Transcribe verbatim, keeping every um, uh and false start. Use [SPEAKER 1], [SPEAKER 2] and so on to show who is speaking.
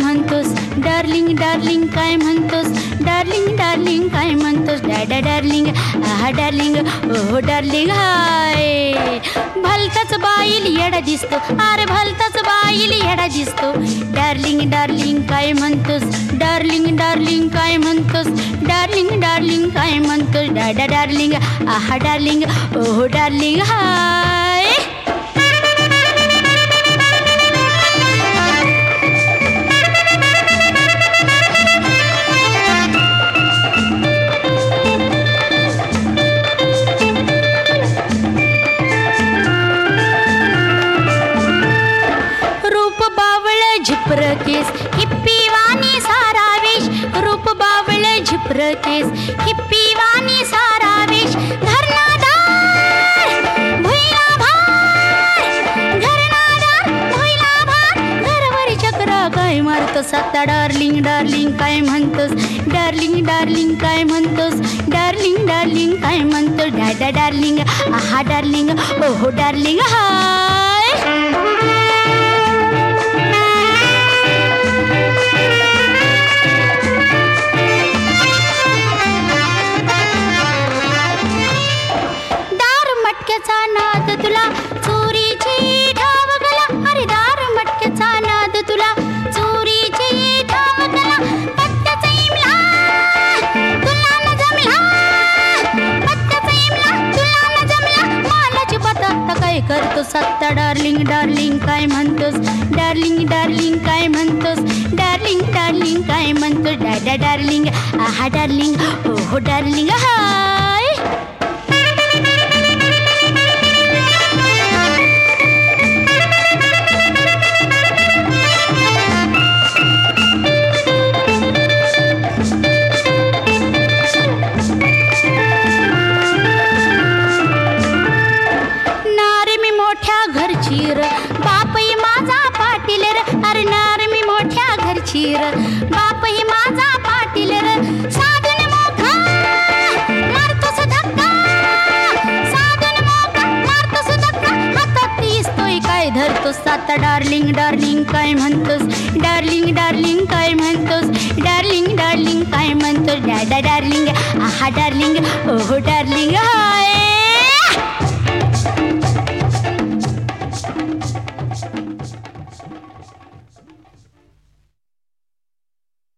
[SPEAKER 1] म्हणतोस darling darling काय म्हणतोस डार्लिंग डार्लिंग काय म्हणतोस डॅडा डार्लिंग आहा डार्लिंग ओ डार्लिंग हाय भलताच बाईल येडा दिसतो अरे भलताच बाईल येडा दिसतो डार्लिंग डार्लिंग काय म्हणतोस डार्लिंग डार्लिंग काय म्हणतोस डार्लिंग डार्लिंग काय म्हणतोस डॅडा डार्लिंग आहा डार्लिंग ओ डार्लिंग हाय केस हिप्पीवानी सारा वेश रूप बावळ झिपर केस हिप्पीवानी सारा वेश घरनादार भुईला भार घरनादार भुईला भार घरवर चक्र काय मारतोस आता डार्लिंग डार्लिंग काय म्हणतोस डार्लिंग डार्लिंग काय म्हणतोस डार्लिंग डार्लिंग काय म्हणतोस डॅडा डार्लिंग आहा डार्लिंग ओहो डार्लिंग हाय नाद तुला चोरीची ठाव गला अरे दार मटक्याचा नाद तुला चोरीची ठाव गला पत्त्याचा इमला तुला न जमला पत्त्याचा इमला तुला न जमला मालाची पत्ता काय करतोस आता डार्लिंग डार्लिंग काय म्हणतोस डार्लिंग डार्लिंग काय म्हणतोस डार्लिंग डार्लिंग काय म्हणतोस डॅडा डार्लिंग आहा डार्लिंग ओहो डार्लिंग हाय बापही माझा पाटील र अरे नार मी मोठ्या घरची र बापही माझा पाटील र साधन मोठा मारतोस धक्का साधन मोठा मारतोस धक्का हातात दिसतोय काय धरतोस आता डार्लिंग डार्लिंग काय म्हणतोस डार्लिंग डार्लिंग काय म्हणतोस डार्लिंग डार्लिंग काय म्हणतोस डॅडा डार्लिंग आहा डार्लिंग ओहो डार्लिंग हाय